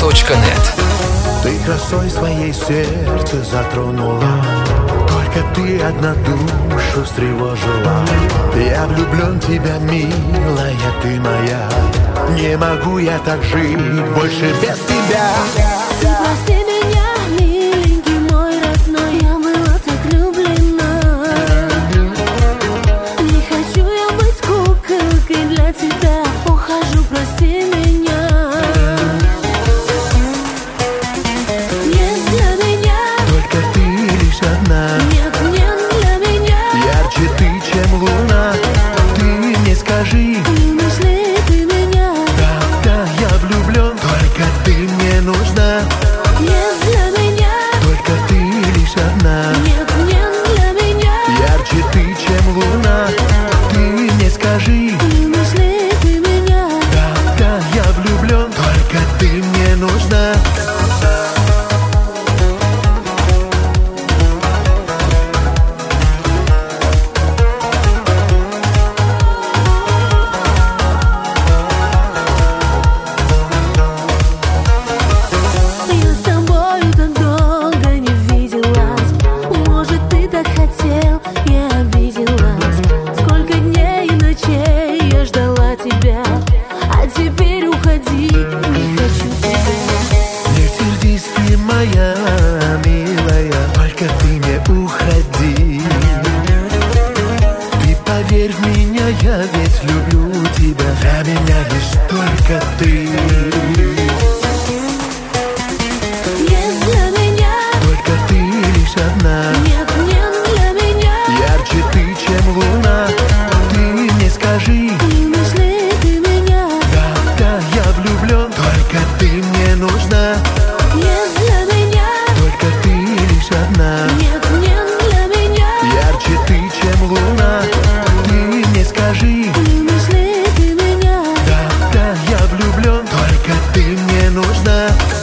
Ты красой своей сердце затронула, только ты одна душу встревожила. Я влюблен в тебя, милая, ты моя. Не могу я так жить больше без тебя. Ты прости меня, миленький мой родной, я была так влюблена. Не хочу я быть куколкой для тебя, ухожу, прости меня. Нет для меня, только ты лишь одна. нет, нет для меня. Ярче ты, чем луна. Ты мне скажи, Любишь ли ты меня? да, да, я влюблен, только ты мне нужна. Нет для меня, Только ты лишь одна. нет, нет для меня. Ярче ты, чем луна. Ты мне скажи, Любишь ли ты меня? да, да, я влюблен, только ты мне нужна. Я с тобою так долго не виделась. Может, ты так хотел, я обиделась. Сколько дней и ночей я ждала тебя, а теперь уходи, не хочу тебя. Не сердись ты, моя милая, только ты не уходи. Ты поверь в меня, я ведь люблю тебя. Для меня лишь только ты. Нет для меня, Только ты лишь одна. нет, нет для меня. Ярче ты, чем луна. Ты мне скажи, Любишь ли ты меня? да, да, я влюблен, только ты мне нужна. Нет для меня, Только ты лишь одна. нет, нет для меня. Ярче ты, чем луна. Ты мне скажи, Любишь ли ты меня? да, да, я влюблен, только ты мне нужна.